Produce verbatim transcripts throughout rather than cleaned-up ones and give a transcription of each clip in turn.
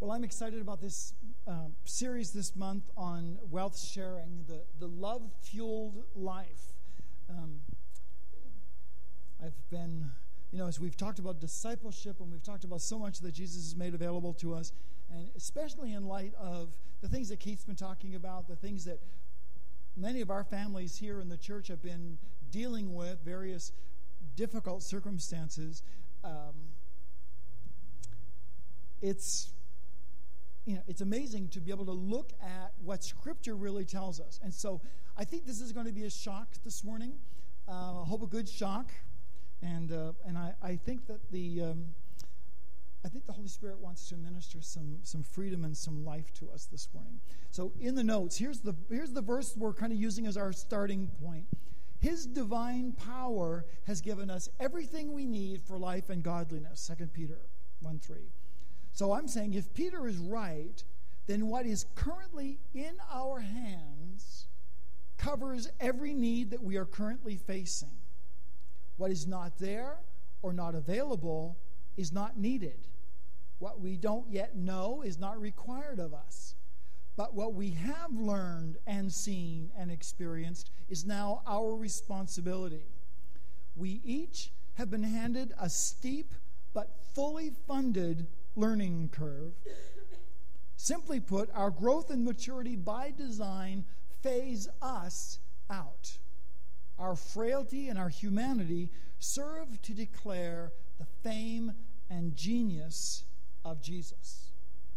Well, I'm excited about this uh, series this month on wealth sharing, the, the love-fueled life. Um, I've been, you know, as we've talked about discipleship and we've talked about so much that Jesus has made available to us, and especially in light of the things that Keith's been talking about, the things that many of our families here in the church have been dealing with, various difficult circumstances. Um, it's... You know, it's amazing to be able to look at what Scripture really tells us. And so I think this is going to be a shock this morning. Uh, I hope a good shock. And uh, and I, I think that the um, I think the Holy Spirit wants to minister some some freedom and some life to us this morning. So in the notes, here's the here's the verse we're kind of using as our starting point. His divine power has given us everything we need for life and godliness. Second Peter one three. So I'm saying if Peter is right, then what is currently in our hands covers every need that we are currently facing. What is not there or not available is not needed. What we don't yet know is not required of us. But what we have learned and seen and experienced is now our responsibility. We each have been handed a steep but fully funded learning curve. Simply put, our growth and maturity by design phase us out. Our frailty and our humanity serve to declare the fame and genius of Jesus.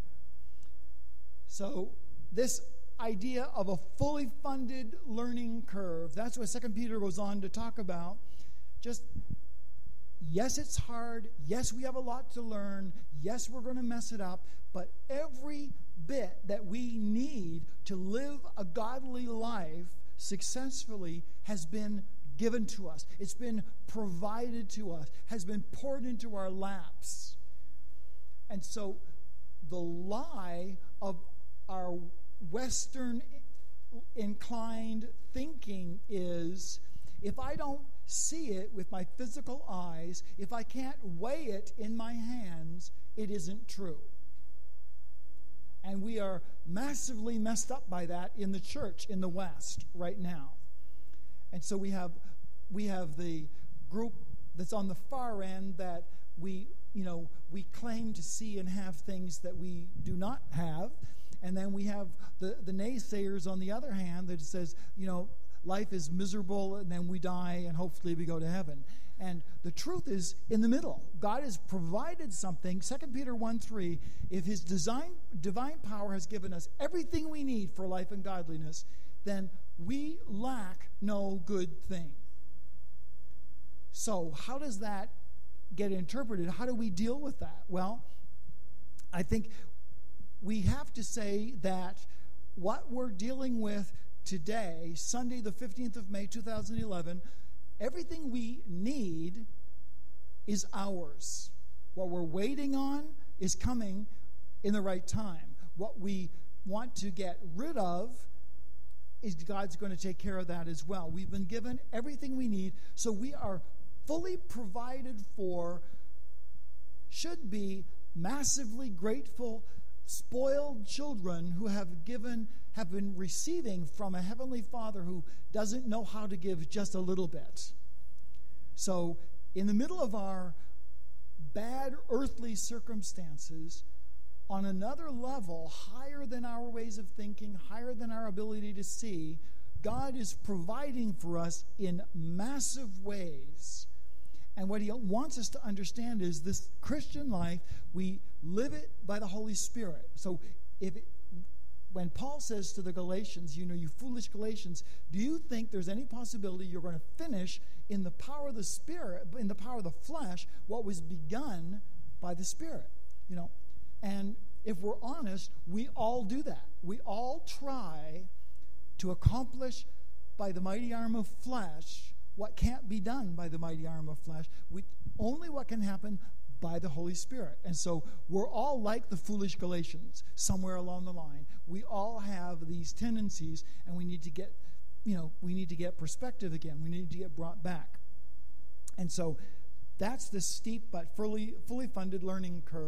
So this idea of a fully funded learning curve, that's what Second Peter goes on to talk about. Just yes, it's hard. Yes, we have a lot to learn. Yes, we're going to mess it up. But every bit that we need to live a godly life successfully has been given to us. It's been provided to us, has been poured into our laps. And so the lie of our Western inclined thinking is, if I don't see it with my physical eyes, if I can't weigh it in my hands, it isn't true. And we are massively messed up by that in the church in the West right now. And so we have we have the group that's on the far end that we, you know, we claim to see and have things that we do not have. And then we have the, the naysayers on the other hand that says, you know, life is miserable, and then we die, and hopefully we go to heaven. And the truth is in the middle. God has provided something. Second Peter one three, if his design, divine power has given us everything we need for life and godliness, then we lack no good thing. So how does that get interpreted? How do we deal with that? Well, I think we have to say that what we're dealing with today, Sunday the fifteenth of May two thousand eleven, everything we need is ours. What we're waiting on is coming in the right time. What we want to get rid of is God's going to take care of that as well. We've been given everything we need, so we are fully provided for, should be massively grateful, spoiled children who have given have been receiving from a heavenly Father who doesn't know how to give just a little bit. So in the middle of our bad earthly circumstances, on another level, higher than our ways of thinking, higher than our ability to see, God is providing for us in massive ways. And what he wants us to understand is this Christian life, we live it by the Holy Spirit. So if it, when Paul says to the Galatians, you know, you foolish Galatians, do you think there's any possibility you're going to finish in the power of the Spirit, in the power of the flesh, what was begun by the Spirit? You know, and if we're honest, we all do that. We all try to accomplish by the mighty arm of flesh what can't be done by the mighty arm of flesh. We, only what can happen by the Holy Spirit. And so we're all like the foolish Galatians somewhere along the line. We all have these tendencies, and we need to get, you know, we need to get perspective again. We need to get brought back. And so that's the steep but fully fully funded learning curve.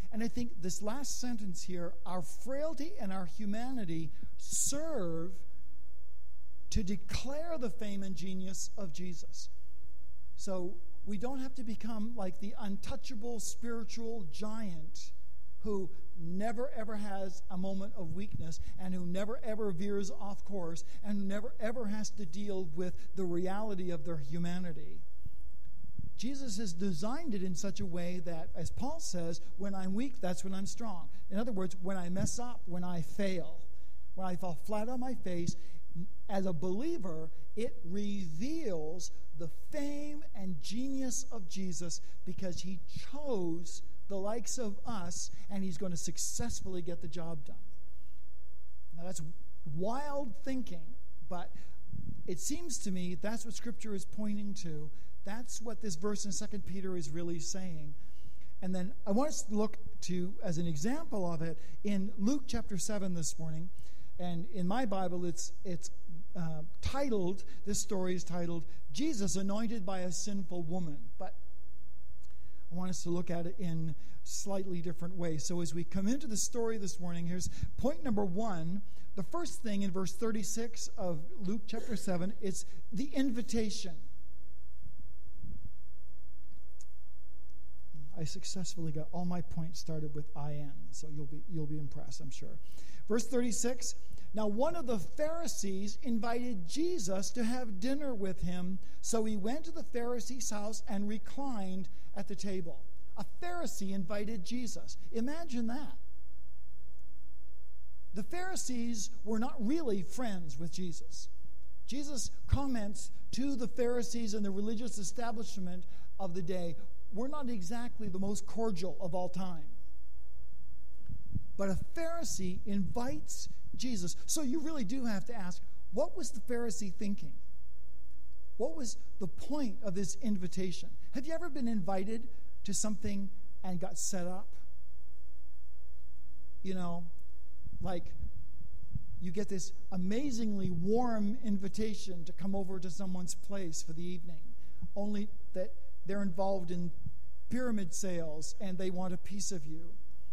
And I think this last sentence here, our frailty and our humanity serve to declare the fame and genius of Jesus. So we don't have to become like the untouchable spiritual giant who never ever has a moment of weakness and who never ever veers off course and who never ever has to deal with the reality of their humanity. Jesus has designed it in such a way that, as Paul says, when I'm weak, that's when I'm strong. In other words, when I mess up, when I fail, when I fall flat on my face, as a believer, it reveals the fame and genius of Jesus because he chose the likes of us, and he's going to successfully get the job done. Now, that's wild thinking, but it seems to me that's what Scripture is pointing to. That's what this verse in Second Peter is really saying. And then I want us to look to, as an example of it, in Luke chapter seven this morning. And in my Bible, it's it's uh, titled, this story is titled, Jesus Anointed by a Sinful Woman. But I want us to look at it in slightly different ways. So as we come into the story this morning, here's point number one. The first thing in verse thirty-six of Luke chapter seven, it's the invitation. I successfully got all my points started with I N, so you'll be you'll be impressed, I'm sure. Verse thirty-six, now one of the Pharisees invited Jesus to have dinner with him, so he went to the Pharisee's house and reclined at the table. A Pharisee invited Jesus. Imagine that. The Pharisees were not really friends with Jesus. Jesus comments to the Pharisees and the religious establishment of the day, we're not exactly the most cordial of all time. But a Pharisee invites Jesus. So you really do have to ask, what was the Pharisee thinking? What was the point of this invitation? Have you ever been invited to something and got set up? You know, like you get this amazingly warm invitation to come over to someone's place for the evening, only that they're involved in pyramid sales and they want a piece of you.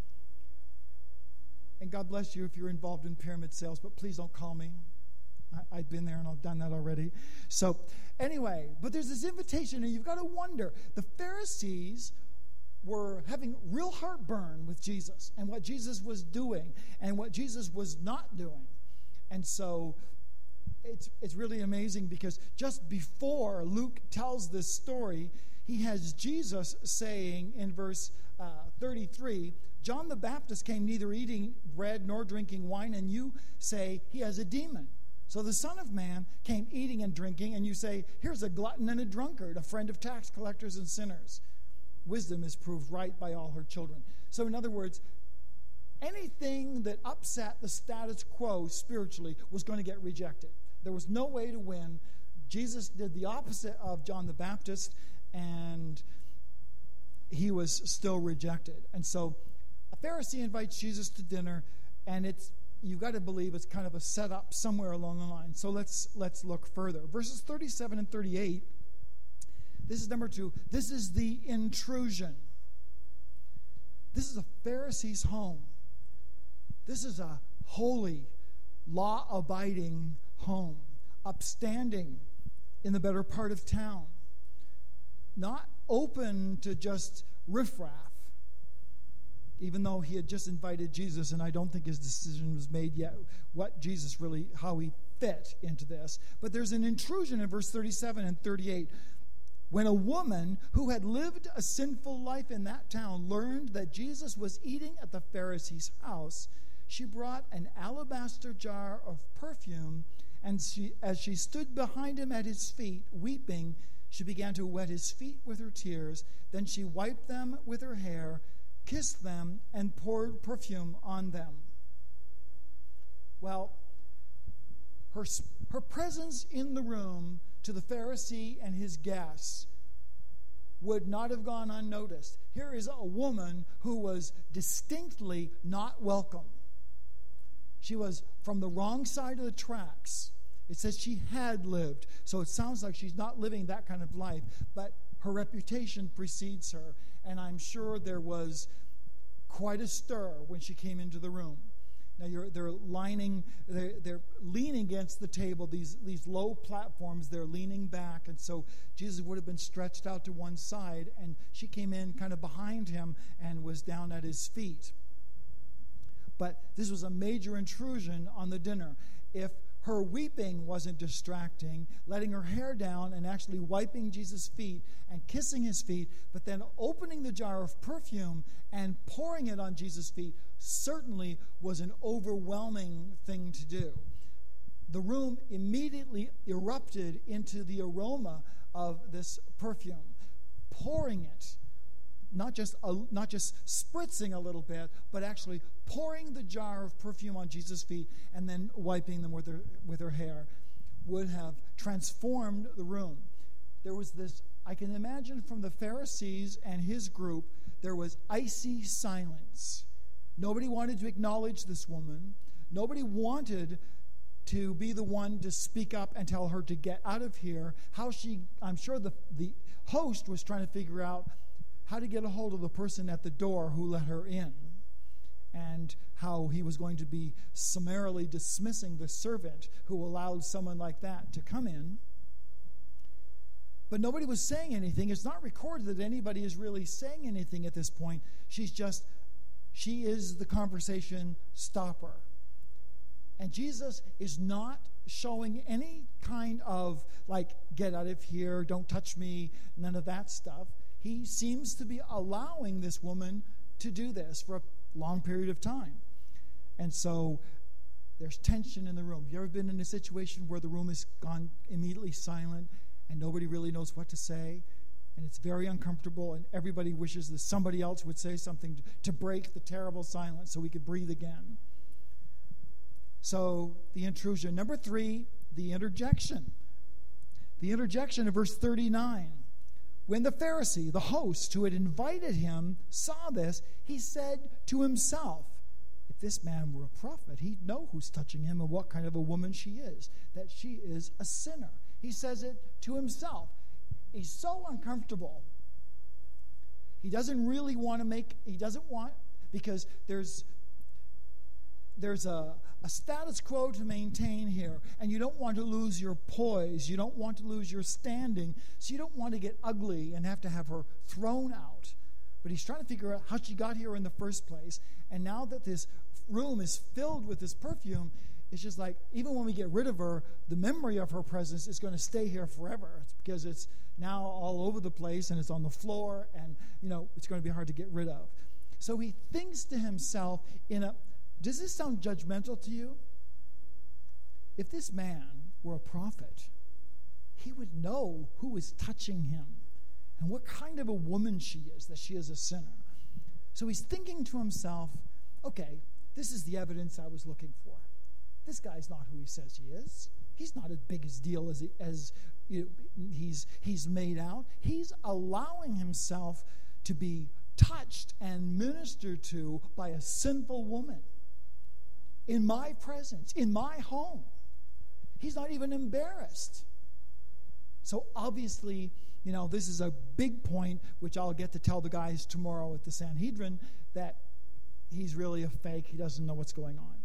And God bless you if you're involved in pyramid sales, but please don't call me. I, I've been there and I've done that already. So anyway, but there's this invitation and you've got to wonder, the Pharisees were having real heartburn with Jesus and what Jesus was doing and what Jesus was not doing. And so it's it's really amazing because just before Luke tells this story, he has Jesus saying in verse uh, thirty-three, John the Baptist came neither eating bread nor drinking wine, and you say he has a demon. So the Son of Man came eating and drinking, and you say, here's a glutton and a drunkard, a friend of tax collectors and sinners. Wisdom is proved right by all her children. So in other words, anything that upset the status quo spiritually was going to get rejected. There was no way to win. Jesus did the opposite of John the Baptist, and he was still rejected. And so a Pharisee invites Jesus to dinner, and it's you've got to believe it's kind of a setup somewhere along the line. So let's let's look further. Verses thirty-seven and thirty-eight. This is number two. This is the intrusion. This is a Pharisee's home. This is a holy, law-abiding home, upstanding in the better part of town, not open to just riffraff, even though he had just invited Jesus, and I don't think his decision was made yet, what Jesus really, how he fit into this. But there's an intrusion in verse thirty-seven and thirty-eight. When a woman who had lived a sinful life in that town learned that Jesus was eating at the Pharisee's house, she brought an alabaster jar of perfume, and she, as she stood behind him at his feet, weeping, she began to wet his feet with her tears. Then she wiped them with her hair, kissed them, and poured perfume on them. Well, her, her presence in the room to the Pharisee and his guests would not have gone unnoticed. Here is a woman who was distinctly not welcome. She was from the wrong side of the tracks. It says she had lived, so it sounds like she's not living that kind of life, but her reputation precedes her, and I'm sure there was quite a stir when she came into the room. Now you're, they're lining, they're, they're leaning against the table, these, these low platforms, they're leaning back. And so Jesus would have been stretched out to one side, and she came in kind of behind him and was down at his feet. But this was a major intrusion on the dinner. If her weeping wasn't distracting, letting her hair down and actually wiping Jesus' feet and kissing his feet, but then opening the jar of perfume and pouring it on Jesus' feet certainly was an overwhelming thing to do. The room immediately erupted into the aroma of this perfume, pouring it. Not just a, not just spritzing a little bit, but actually pouring the jar of perfume on Jesus' feet and then wiping them with her with her hair would have transformed the room. There was this, I can imagine from the Pharisees and his group, there was icy silence. Nobody wanted to acknowledge this woman. Nobody wanted to be the one to speak up and tell her to get out of here. How she, I'm sure the, the host was trying to figure out how to get a hold of the person at the door who let her in, and how he was going to be summarily dismissing the servant who allowed someone like that to come in. But nobody was saying anything. It's not recorded that anybody is really saying anything at this point. She's just, she is the conversation stopper. And Jesus is not showing any kind of, like, get out of here, don't touch me, none of that stuff. He seems to be allowing this woman to do this for a long period of time. And so there's tension in the room. Have you ever been in a situation where the room has gone immediately silent and nobody really knows what to say? And it's very uncomfortable, and everybody wishes that somebody else would say something to break the terrible silence so we could breathe again. So the intrusion. Number three, the interjection. The interjection of verse thirty-nine. When the Pharisee, the host who had invited him, saw this, he said to himself, if this man were a prophet, he'd know who's touching him and what kind of a woman she is, that she is a sinner. He says it to himself. He's so uncomfortable. He doesn't really want to make, he doesn't want, because there's there's a, a status quo to maintain here, and you don't want to lose your poise, you don't want to lose your standing, so you don't want to get ugly and have to have her thrown out. But he's trying to figure out how she got here in the first place, and now that this room is filled with this perfume, it's just like, even when we get rid of her, the memory of her presence is going to stay here forever. It's because it's now all over the place, and it's on the floor, and, you know, it's going to be hard to get rid of. So he thinks to himself in a, does this sound judgmental to you? If this man were a prophet, he would know who is touching him and what kind of a woman she is, that she is a sinner. So he's thinking to himself, okay, this is the evidence I was looking for. This guy's not who he says he is. He's not as big a deal as, he, as you know, he's, he's made out. He's allowing himself to be touched and ministered to by a sinful woman in my presence, in my home. He's not even embarrassed. So obviously, you know, this is a big point, which I'll get to tell the guys tomorrow at the Sanhedrin, that he's really a fake. He doesn't know what's going on.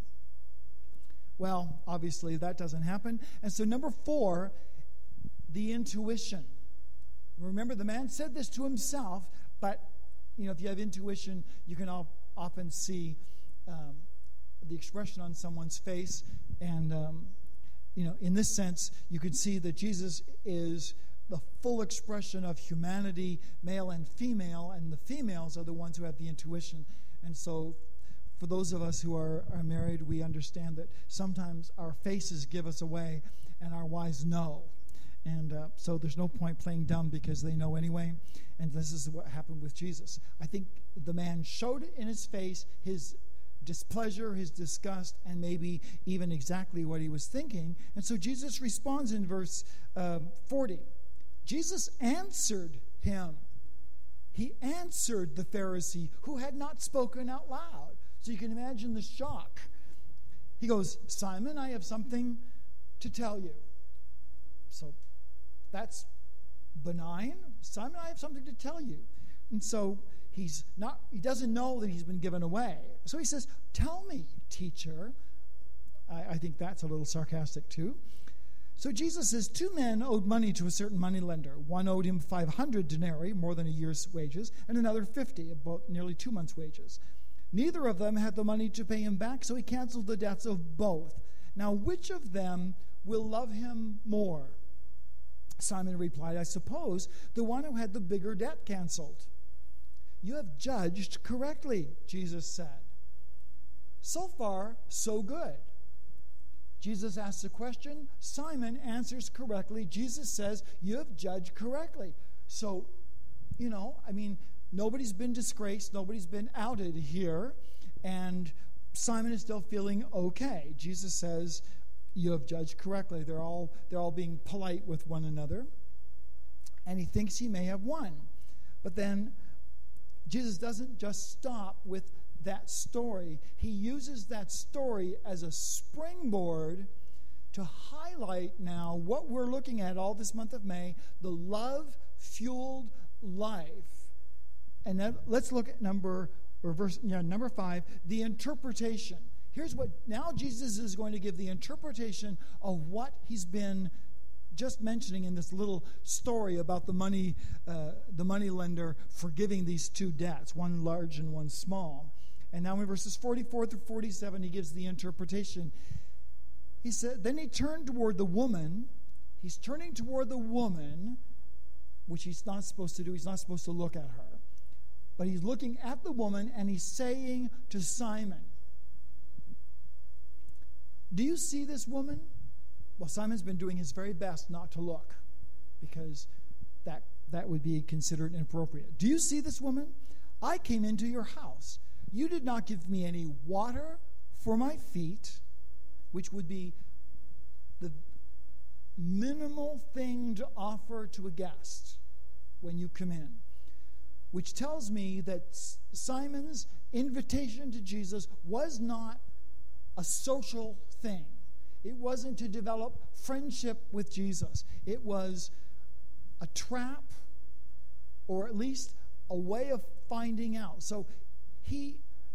Well, obviously that doesn't happen. And so number four, the intuition. Remember, the man said this to himself, but, you know, if you have intuition, you can all, often see um, the expression on someone's face. And, um, you know, in this sense, you can see that Jesus is the full expression of humanity, male and female, and the females are the ones who have the intuition. And so for those of us who are, are married, we understand that sometimes our faces give us away and our wives know. And uh, so there's no point playing dumb because they know anyway. And this is what happened with Jesus. I think the man showed in his face his displeasure, his disgust, and maybe even exactly what he was thinking. And so Jesus responds in verse um, forty. Jesus answered him. He answered the Pharisee who had not spoken out loud. So you can imagine the shock. He goes, Simon, I have something to tell you. So that's benign. Simon, I have something to tell you. And so he's not, he doesn't know that he's been given away. So he says, tell me, teacher. I, I think that's a little sarcastic too. So Jesus says, two men owed money to a certain moneylender. One owed him five hundred denarii, more than a year's wages, and another fifty, about nearly two months' wages. Neither of them had the money to pay him back, so he canceled the debts of both. Now, which of them will love him more? Simon replied, I suppose the one who had the bigger debt canceled. You have judged correctly, Jesus said. So far, so good. Jesus asks a question. Simon answers correctly. Jesus says, you have judged correctly. So, you know, I mean, nobody's been disgraced. Nobody's been outed here. And Simon is still feeling okay. Jesus says, you have judged correctly. They're all, they're all being polite with one another. And he thinks he may have won. But then Jesus doesn't just stop with that story. He uses that story as a springboard to highlight now what we're looking at all this month of May, the love-fueled life. And then let's look at number or verse yeah, number five, the interpretation. Here's what, now Jesus is going to give the interpretation of what he's been just mentioning in this little story about the money, uh, the money lender forgiving these two debts, one large and one small. And now in verses forty-four through forty-seven, he gives the interpretation. He said, then he turned toward the woman. He's turning toward the woman, which he's not supposed to do. He's not supposed to look at her. But he's looking at the woman, and he's saying to Simon, do you see this woman? Well, Simon's been doing his very best not to look, because that, that would be considered inappropriate. Do you see this woman? I came into your house. You did not give me any water for my feet, which would be the minimal thing to offer to a guest when you come in, which tells me that Simon's invitation to Jesus was not a social thing. It wasn't to develop friendship with Jesus. It was a trap, or at least a way of finding out. So he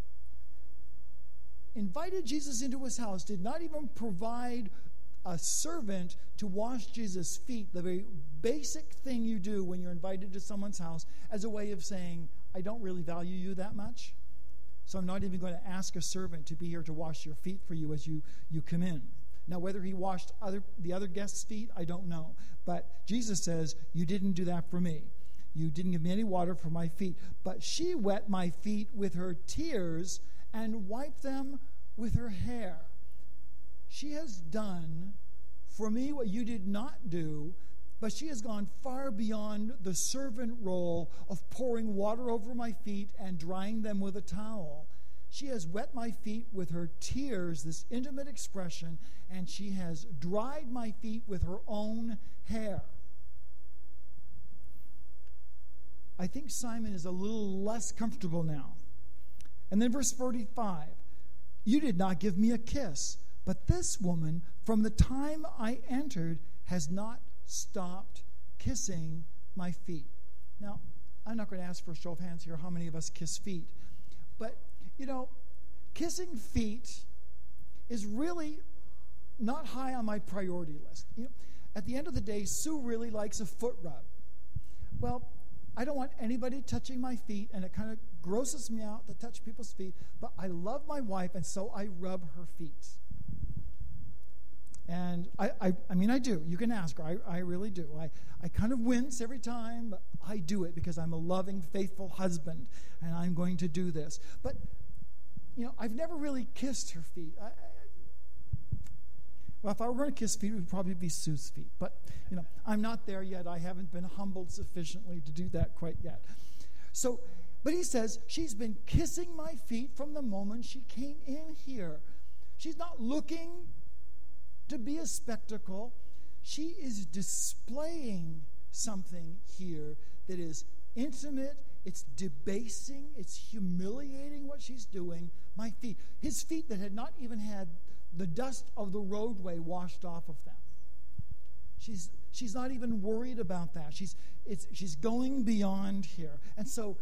invited Jesus into his house, did not even provide a servant to wash Jesus' feet, the very basic thing you do when you're invited to someone's house, as a way of saying, I don't really value you that much, so I'm not even going to ask a servant to be here to wash your feet for you as you, you come in. Now, whether he washed other the other guests' feet, I don't know. But Jesus says, you didn't do that for me. You didn't give me any water for my feet. But she wet my feet with her tears and wiped them with her hair. She has done for me what you did not do, but she has gone far beyond the servant role of pouring water over my feet and drying them with a towel. She has wet my feet with her tears, this intimate expression, and she has dried my feet with her own hair. I think Simon is a little less comfortable now. And then verse forty-five, you did not give me a kiss, but this woman, from the time I entered, has not stopped kissing my feet. Now, I'm not going to ask for a show of hands here how many of us kiss feet. But, you know, kissing feet is really not high on my priority list. You know, at the end of the day, Sue really likes a foot rub. Well, I don't want anybody touching my feet, and it kind of grosses me out to touch people's feet, but I love my wife, and so I rub her feet. And I, I, I mean, I do. You can ask her. I, I really do. I, I kind of wince every time, but I do it because I'm a loving, faithful husband, and I'm going to do this. But, you know, I've never really kissed her feet. I, I, well, if I were going to kiss feet, it would probably be Sue's feet. But, you know, I'm not there yet. I haven't been humbled sufficiently to do that quite yet. So, but he says, she's been kissing my feet from the moment she came in here. She's not looking to be a spectacle. She is displaying something here that is intimate, it's debasing, it's humiliating what she's doing. My feet, his feet that had not even had the dust of the roadway washed off of them. She's she's not even worried about that. She's it's she's going beyond here. And so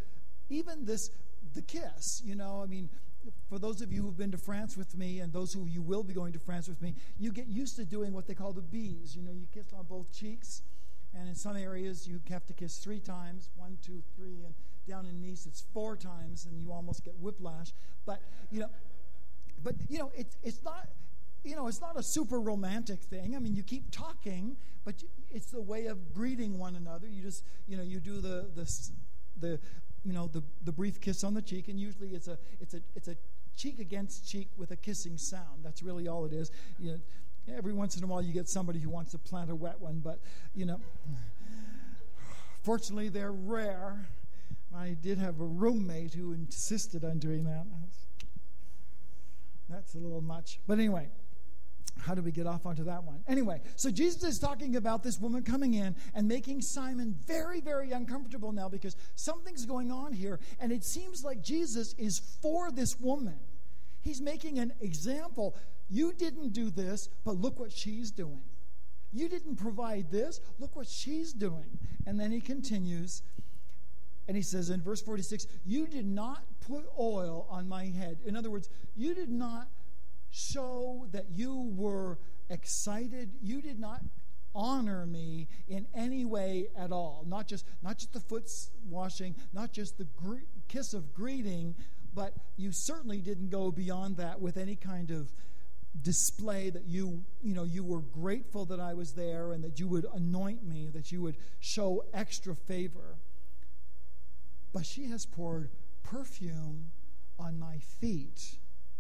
even this, the kiss, you know, I mean, for those of you who've been to France with me and those who you will be going to France with me, you get used to doing what they call the bees. You know, you kiss on both cheeks, and in some areas you have to kiss three times, one, two, three, and down in Nice it's four times, and you almost get whiplash. But, you know, but, you know, it's it's not, you know, it's not a super romantic thing. I mean, you keep talking, but it's the way of greeting one another. You just, you know, you do the, the, the you know, the, the brief kiss on the cheek, and usually it's a it's a it's a cheek against cheek with a kissing sound. That's really all it is. You know, every once in a while you get somebody who wants to plant a wet one, but you know, fortunately they're rare. I did have a roommate who insisted on doing that. That's a little much, but anyway. How do we get off onto that one? Anyway, so Jesus is talking about this woman coming in and making Simon very, very uncomfortable now because something's going on here, and it seems like Jesus is for this woman. He's making an example. You didn't do this, but look what she's doing. You didn't provide this, look what she's doing. And then he continues, and he says in verse forty-six, you did not put oil on my head. In other words, you did not show that you were excited. You did not honor me in any way at all. Not just not just the foot washing, not just the gre- kiss of greeting, but you certainly didn't go beyond that with any kind of display that you, you know, you were grateful that I was there and that you would anoint me, that you would show extra favor. But she has poured perfume on my feet.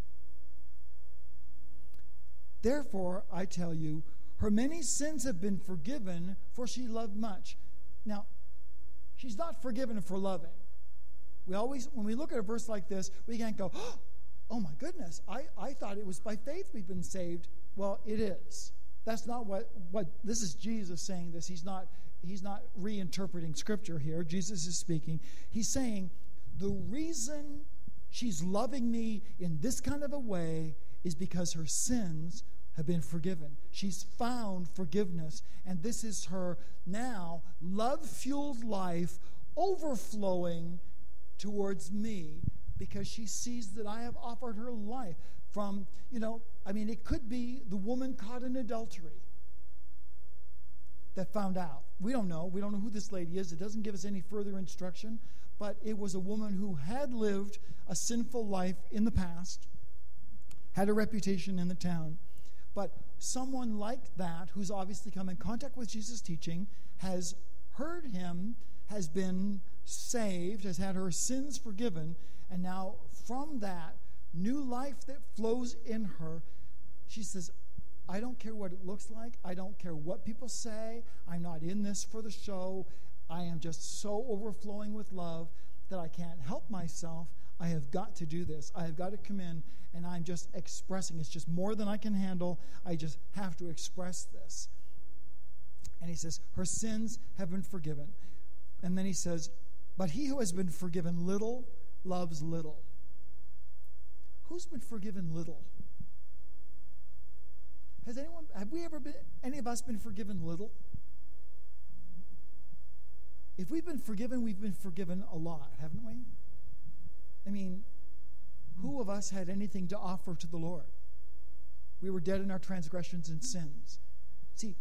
Therefore, I tell you, her many sins have been forgiven, for she loved much. Now, she's not forgiven for loving. We always, when we look at a verse like this, we can't go, oh my goodness, I, I thought it was by faith we've been saved. Well, it is. That's not what, what this is Jesus saying this. He's not, he's not reinterpreting Scripture here. Jesus is speaking. He's saying, the reason she's loving me in this kind of a way is because her sins have been forgiven. She's found forgiveness, and this is her now love-fueled life overflowing towards me because she sees that I have offered her life from, you know, I mean, it could be the woman caught in adultery that found out. We don't know. We don't know who this lady is. It doesn't give us any further instruction, but it was a woman who had lived a sinful life in the past, had a reputation in the town. But someone like that, who's obviously come in contact with Jesus' teaching, has heard him, has been saved, has had her sins forgiven, and now from that new life that flows in her, she says, I don't care what it looks like. I don't care what people say. I'm not in this for the show. I am just so overflowing with love that I can't help myself. I have got to do this. I have got to come in, and I'm just expressing. It's just more than I can handle. I just have to express this. And he says, her sins have been forgiven. And then he says, but he who has been forgiven little loves little. Who's been forgiven little? Has anyone, have we ever been, any of us been forgiven little? If we've been forgiven, we've been forgiven a lot, haven't we? I mean, who of us had anything to offer to the Lord? We were dead in our transgressions and sins. See,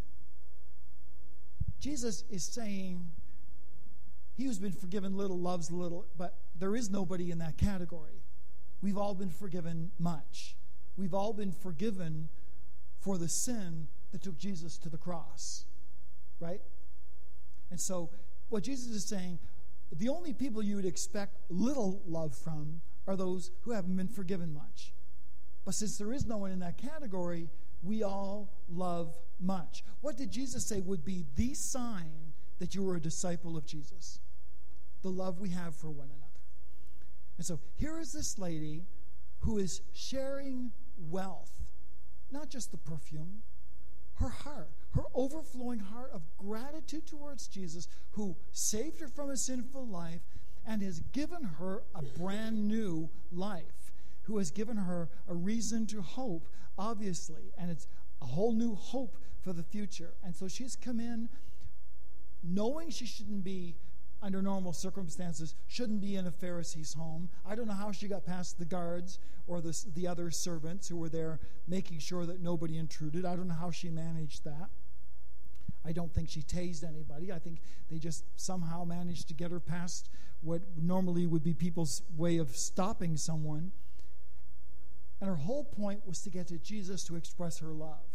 Jesus is saying, he who's been forgiven little loves little, but there is nobody in that category. We've all been forgiven much. We've all been forgiven for the sin that took Jesus to the cross, right? And so what Jesus is saying, the only people you would expect little love from are those who haven't been forgiven much. But since there is no one in that category, we all love much. What did Jesus say would be the sign that you were a disciple of Jesus? The love we have for one another. And so here is this lady who is sharing wealth, not just the perfume, her heart, her overflowing heart of gratitude towards Jesus, who saved her from a sinful life and has given her a brand new life, who has given her a reason to hope, obviously, and it's a whole new hope for the future. And so she's come in knowing she shouldn't be under normal circumstances, shouldn't be in a Pharisee's home. I don't know how she got past the guards or the, the other servants who were there making sure that nobody intruded. I don't know how she managed that. I don't think she tased anybody. I think they just somehow managed to get her past what normally would be people's way of stopping someone. And her whole point was to get to Jesus to express her love.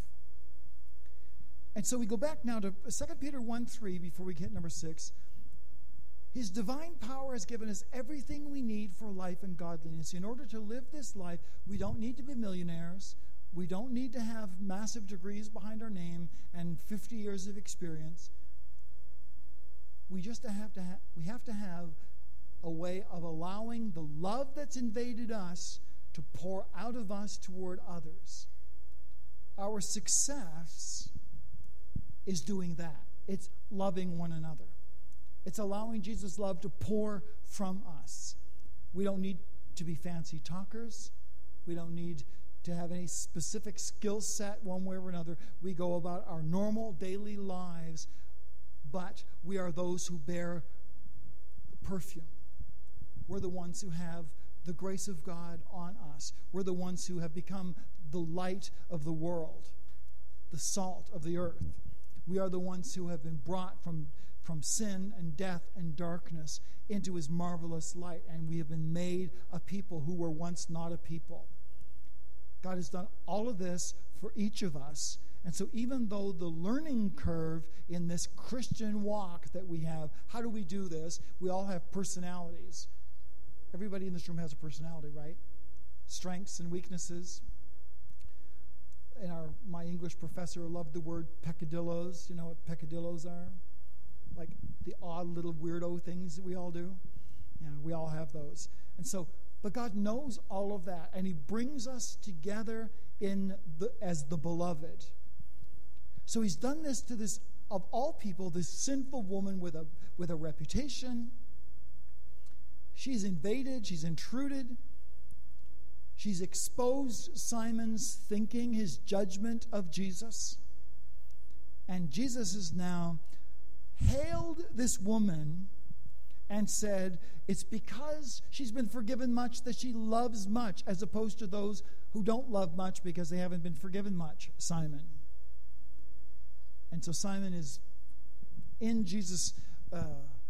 And so we go back now to Second Peter one three before we get number six. His divine power has given us everything we need for life and godliness. In order to live this life, we don't need to be millionaires. We don't need to have massive degrees behind our name and fifty years of experience. We just have to ha- we have to have a way of allowing the love that's invaded us to pour out of us toward others. Our success is doing that. It's loving one another. It's allowing Jesus' love to pour from us. We don't need to be fancy talkers. We don't need to have any specific skill set one way or another. We go about our normal daily lives, but we are those who bear perfume. We're the ones who have the grace of God on us. We're the ones who have become the light of the world, the salt of the earth. We are the ones who have been brought from, from sin and death and darkness into his marvelous light, and we have been made a people who were once not a people. God has done all of this for each of us. And so even though the learning curve in this Christian walk that we have, how do we do this? We all have personalities. Everybody in this room has a personality, right? Strengths and weaknesses. And our my English professor loved the word peccadillos. You know what peccadillos are? Like the odd little weirdo things that we all do. Yeah, we all have those. And so, but God knows all of that, and he brings us together in the as the beloved. So he's done this to this, of all people, this sinful woman with a with a reputation. She's invaded, she's intruded. She's exposed Simon's thinking, his judgment of Jesus. And Jesus has now hailed this woman and said, it's because she's been forgiven much that she loves much, as opposed to those who don't love much because they haven't been forgiven much, Simon. And so Simon is in Jesus' uh,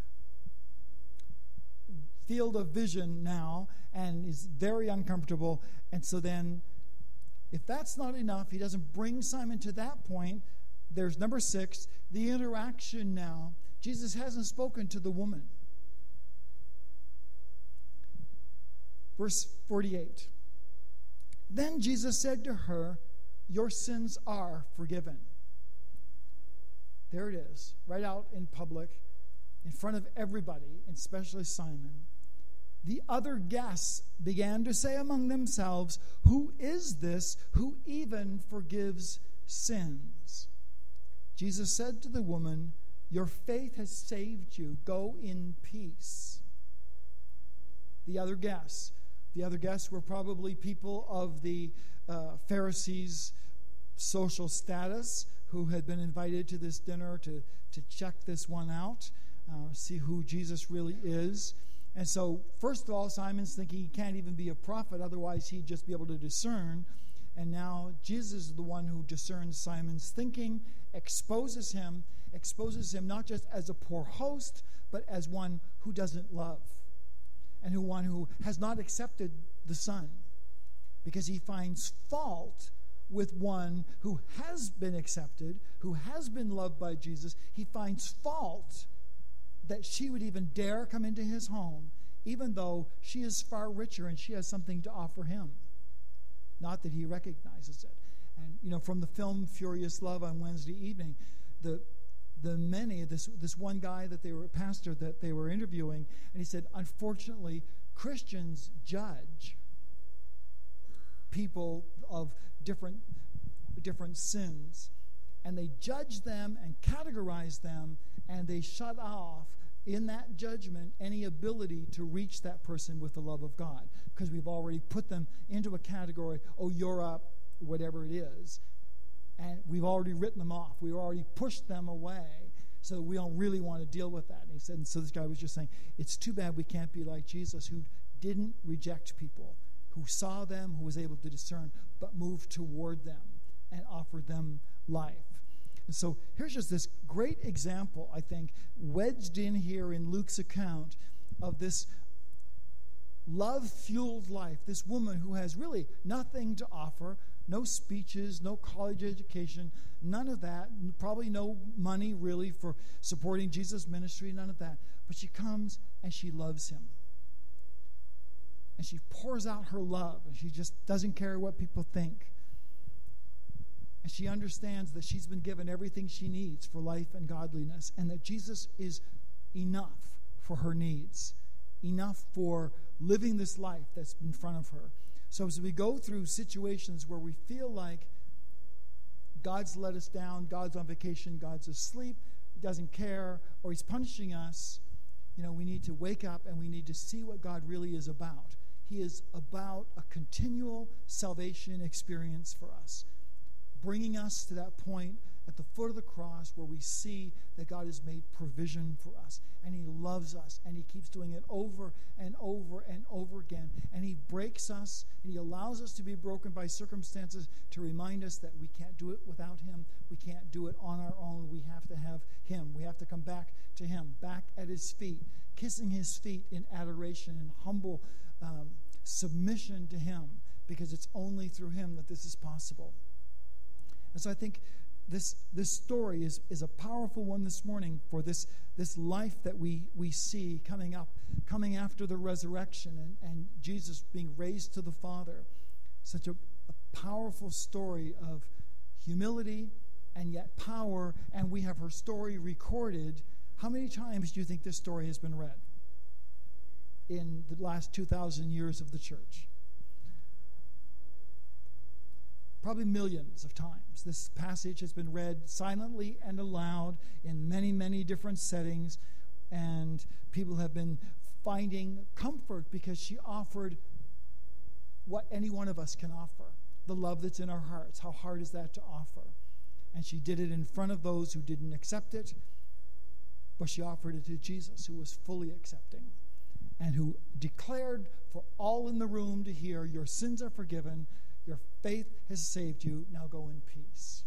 field of vision now and is very uncomfortable. And so then, if that's not enough, he doesn't bring Simon to that point. There's number six, the interaction now. Jesus hasn't spoken to the woman. Verse forty-eight. Then Jesus said to her, your sins are forgiven. There it is, right out in public, in front of everybody, especially Simon. The other guests began to say among themselves, who is this who even forgives sins? Jesus said to the woman, your faith has saved you. Go in peace. The other guests. The other guests were probably people of the uh, Pharisees' social status who had been invited to this dinner to, to check this one out, uh, see who Jesus really is. And so, first of all, Simon's thinking he can't even be a prophet, otherwise he'd just be able to discern. And now Jesus is the one who discerns Simon's thinking, exposes him, exposes him not just as a poor host, but as one who doesn't love, and who one who has not accepted the Son, because he finds fault with one who has been accepted, who has been loved by Jesus. He finds fault that she would even dare come into his home, even though she is far richer and she has something to offer him. Not that he recognizes it. And, you know, from the film Furious Love on Wednesday evening, the the many, this this one guy that they were, a pastor that they were interviewing, and he said, unfortunately, Christians judge people of different different sins, and they judge them and categorize them, and they shut off in that judgment any ability to reach that person with the love of God, because we've already put them into a category, oh, you're up, whatever it is, and we've already written them off. We've already pushed them away. So we don't really want to deal with that. And he said, and so this guy was just saying, it's too bad we can't be like Jesus, who didn't reject people, who saw them, who was able to discern, but moved toward them and offered them life. And so here's just this great example, I think, wedged in here in Luke's account of this love-fueled life, this woman who has really nothing to offer, no speeches, no college education, none of that, probably no money really for supporting Jesus' ministry, none of that. But she comes and she loves him. And she pours out her love, and she just doesn't care what people think. And she understands that she's been given everything she needs for life and godliness, and that Jesus is enough for her needs, enough for living this life that's in front of her. So as we go through situations where we feel like God's let us down, God's on vacation, God's asleep, doesn't care, or he's punishing us, you know, we need to wake up and we need to see what God really is about. He is about a continual salvation experience for us, bringing us to that point at the foot of the cross where we see that God has made provision for us, and he loves us, and he keeps doing it over and over and over again, and he breaks us, and he allows us to be broken by circumstances to remind us that we can't do it without him. We can't do it on our own. We have to have him. We have to come back to him, back at his feet, kissing his feet in adoration and humble um, submission to him, because it's only through him that this is possible. And so I think this this story is, is a powerful one this morning for this, this life that we, we see coming up, coming after the resurrection and, and Jesus being raised to the Father. Such a, a powerful story of humility and yet power, and we have her story recorded. How many times do you think this story has been read in the last two thousand years of the church? Probably millions of times. This passage has been read silently and aloud in many, many different settings, and people have been finding comfort because she offered what any one of us can offer, the love that's in our hearts. How hard is that to offer? And she did it in front of those who didn't accept it, but she offered it to Jesus, who was fully accepting and who declared for all in the room to hear, your sins are forgiven, your faith has saved you, now go in peace.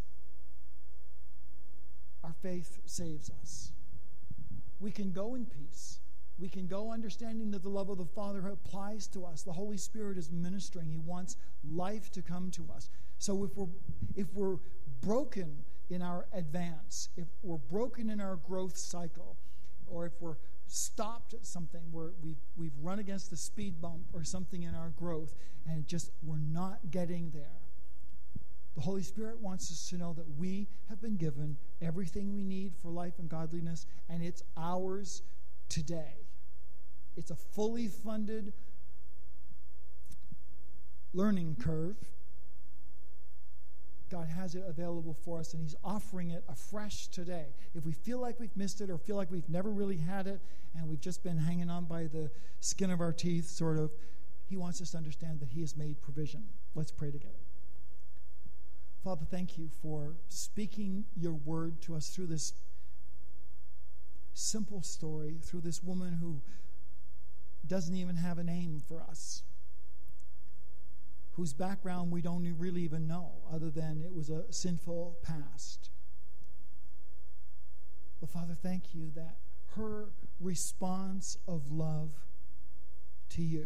Our faith saves us. We can go in peace. We can go understanding that the love of the Father applies to us. The Holy Spirit is ministering. He wants life to come to us. So if we're, if we're broken in our advance, if we're broken in our growth cycle, or if we're stopped at something where we've, we've run against the speed bump or something in our growth and just we're not getting there, the Holy Spirit wants us to know that we have been given everything we need for life and godliness, and it's ours today. It's a fully funded learning curve. God has it available for us, and he's offering it afresh today. If we feel like we've missed it or feel like we've never really had it and we've just been hanging on by the skin of our teeth, sort of, he wants us to understand that he has made provision. Let's pray together. Father, thank you for speaking your word to us through this simple story, through this woman who doesn't even have a name for us, whose background we don't really even know, other than it was a sinful past. But Father, thank you that her response of love to you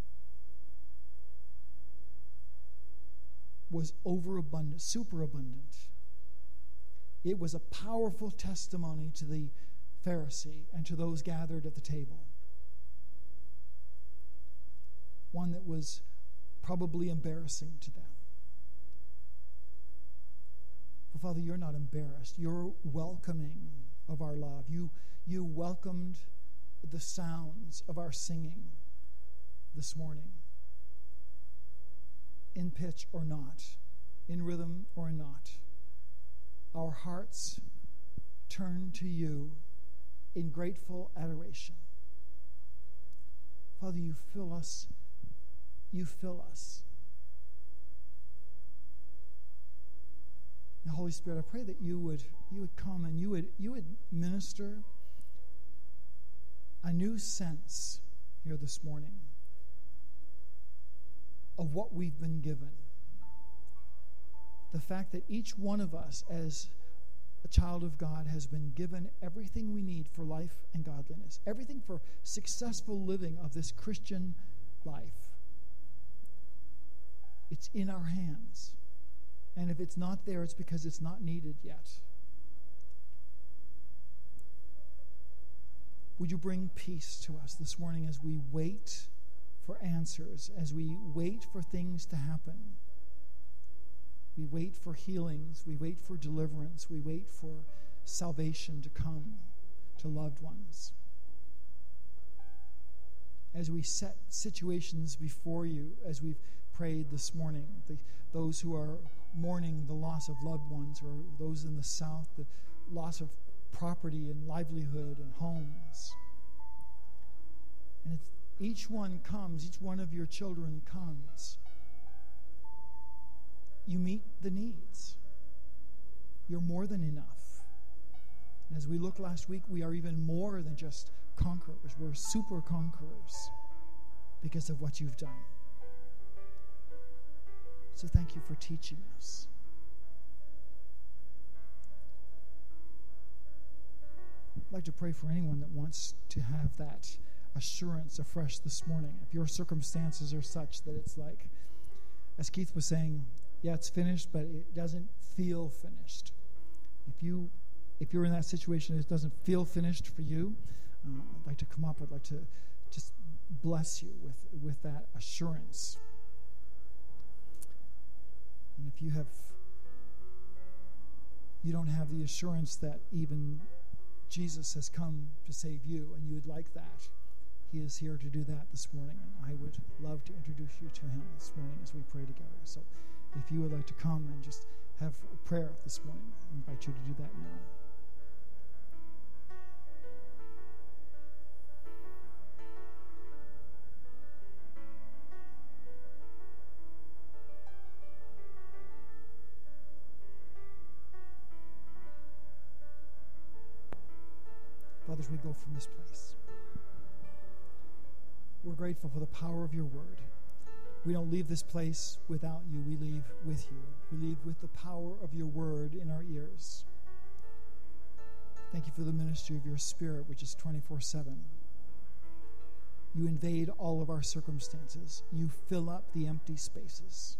was overabundant, superabundant. It was a powerful testimony to the Pharisee and to those gathered at the table. One that was probably embarrassing to them. But Father, you're not embarrassed. You're welcoming of our love. You, you welcomed the sounds of our singing this morning, in pitch or not, in rhythm or not. Our hearts turn to you in grateful adoration. Father, you fill us You fill us. Now, Holy Spirit, I pray that you would you would come and you would you would minister a new sense here this morning of what we've been given. The fact that each one of us as a child of God has been given everything we need for life and godliness, everything for successful living of this Christian life. It's in our hands. And if it's not there, it's because it's not needed yet. Would you bring peace to us this morning as we wait for answers, as we wait for things to happen? We wait for healings, we wait for deliverance, we wait for salvation to come to loved ones. As we set situations before you, as we've prayed this morning, the, those who are mourning the loss of loved ones, or those in the south, the loss of property and livelihood and homes. And it's, each one comes, each one of your children comes. You meet the needs. You're more than enough. And as we looked last week, we are even more than just conquerors. We're super conquerors because of what you've done. So thank you for teaching us. I'd like to pray for anyone that wants to have that assurance afresh this morning. If your circumstances are such that it's like, as Keith was saying, yeah, it's finished, but it doesn't feel finished. If you, if you're in that situation, it doesn't feel finished for you, uh, I'd like to come up. I'd like to just bless you with, with that assurance. And if you have, you don't have the assurance that even Jesus has come to save you, and you would like that, he is here to do that this morning, and I would love to introduce you to him this morning as we pray together. So if you would like to come and just have a prayer this morning, I invite you to do that now. Father, as we go from this place, we're grateful for the power of your word. We don't leave this place without you. We leave with you. We leave with the power of your word in our ears. Thank you for the ministry of your Spirit, which is twenty-four seven. You invade all of our circumstances. You fill up the empty spaces.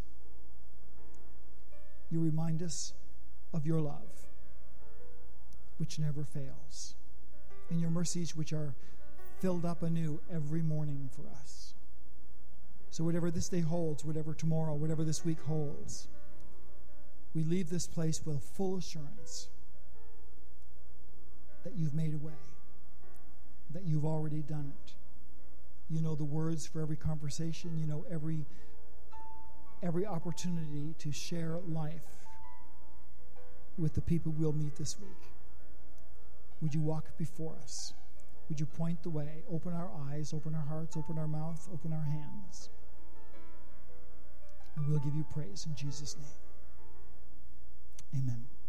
You remind us of your love, which never fails, and your mercies, which are filled up anew every morning for us. So whatever this day holds, whatever tomorrow, whatever this week holds, we leave this place with full assurance that you've made a way, that you've already done it. You know the words for every conversation. You know every every opportunity to share life with the people we'll meet this week. Would you walk before us? Would you point the way? Open our eyes, open our hearts, open our mouth, open our hands. And we'll give you praise in Jesus' name. Amen.